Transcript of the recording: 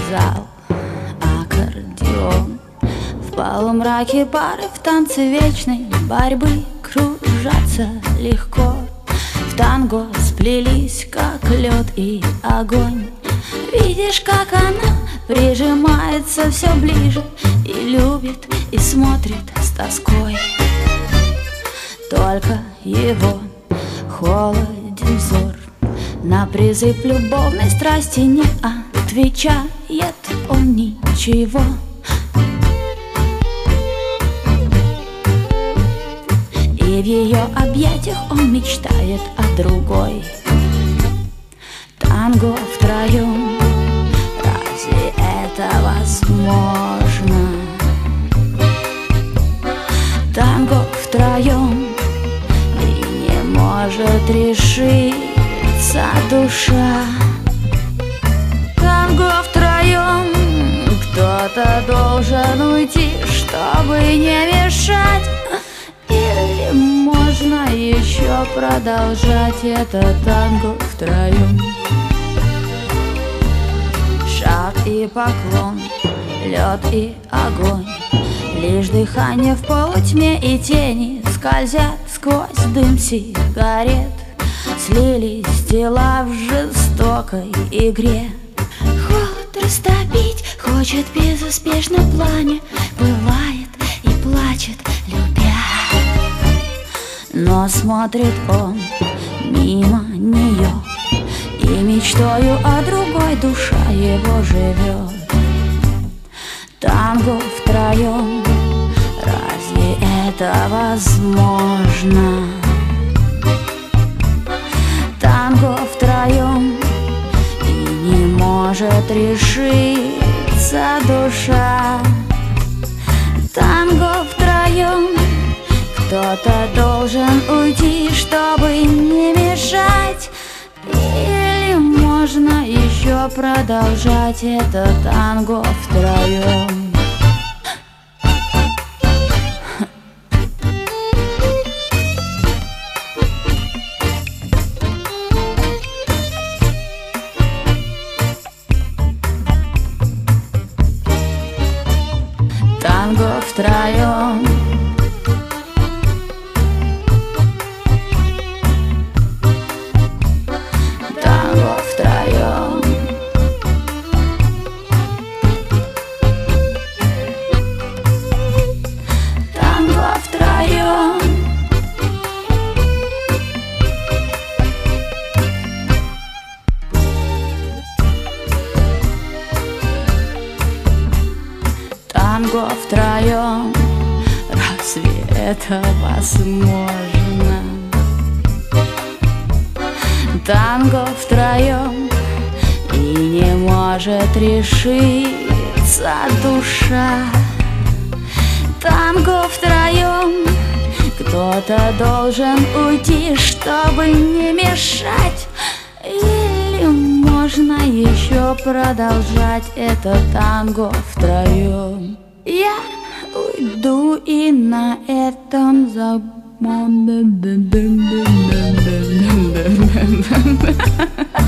зал, аккордеон. В полумраке пары в танце вечной борьбы кружатся легко. В танго сплелись, как лед и огонь. Видишь, как она прижимается все ближе и любит, и смотрит с тоской. Только его холоден взор на призыв любовной страсти не отвечает он ничего. И в ее объятиях он мечтает о другой. Танго втроем, разве это возможно? Танго втроем, и не может решиться душа. Танго втроем, кто-то должен уйти, чтобы не мешать. Или можно еще продолжать это танго втроем? Шаг и поклон, лед и огонь, лишь дыхание в полутьме и тени скользят сквозь дым сигарет. Слились тела в жестокой игре. Холод растопить хочет безуспешно пламя, бывает и плачет, любя. Но смотрит он мимо нее, и мечтою о другой душа его живет. Танго втроем, разве это возможно? Танго втроем, и не может решиться душа. Танго втроем, кто-то должен уйти, чтобы не мешать. Или можно еще продолжать это танго втроем? Танго втроем, танго втроем, танго втроем. Танго втроем, разве это возможно? Танго втроем, и не может решиться душа. Танго втроем, кто-то должен уйти, чтобы не мешать. Или можно еще продолжать это танго втроем? Я уйду и на этом забуду.